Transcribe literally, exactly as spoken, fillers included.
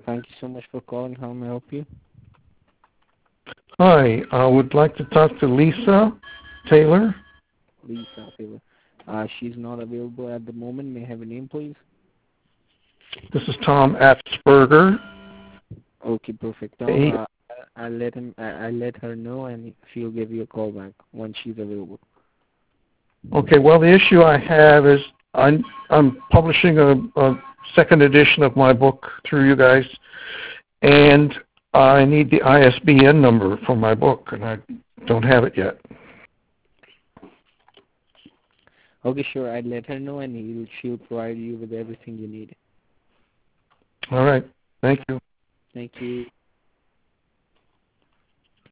Thank you so much for calling. How may I help you? Hi, I would like to talk to Lisa Taylor. Lisa Taylor. Uh, she's not available at the moment. May I have a name, please? This is Tom Asperger. Okay, perfect. Tom, Hey, uh, I'll let him. I- I'll let her know, and she'll give you a call back once she's available. okay, well, the issue I have is I'm, I'm publishing a, a second edition of my book through you guys, and I need the I S B N number for my book, and I don't have it yet. Okay, sure. I'll let her know, and he'll, she'll provide you with everything you need. All right, thank you. Thank you.